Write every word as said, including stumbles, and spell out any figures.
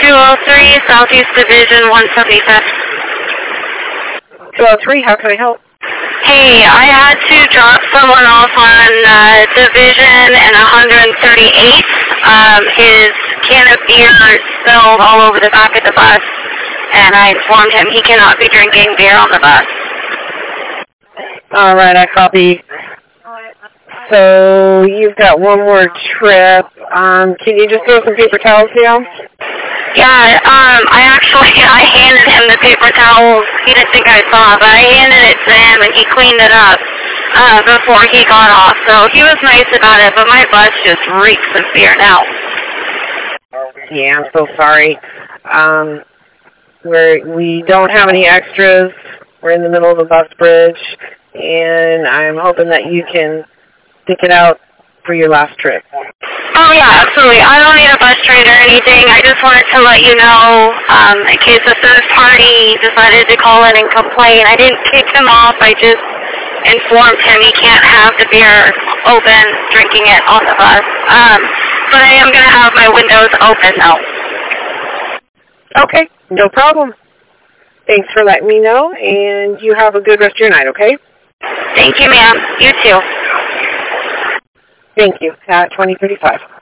two oh three, Southeast Division, one seventy-fifth. two oh three, how can I help? Hey, I had to drop someone off on uh, Division and one thirty-eighth. Um, his can of beer spilled all over the back of the bus, and I informed him he cannot be drinking beer on the bus. All right, I copy. So you've got one more trip. Um, can you just throw some paper towels down? Yeah, um, I actually, I handed him the paper towels. He didn't think I saw, but I handed it to him, and he cleaned it up uh, before he got off. So he was nice about it, but my bus just reeks of beer now. Yeah, I'm so sorry. Um, we're, we don't have any extras. We're in the middle of a bus bridge, and I'm hoping that you can stick it out for your last trip. Oh, yeah, absolutely. I don't need a bus trade or anything. I just wanted to let you know, um, in case a third party decided to call in and complain. I didn't kick him off. I just informed him he can't have the beer open, drinking it on the bus. Um, but I am going to have my windows open, though. Okay, no problem. Thanks for letting me know, and you have a good rest of your night, okay? Thank you, ma'am. You too. Thank you. At twenty thirty-five.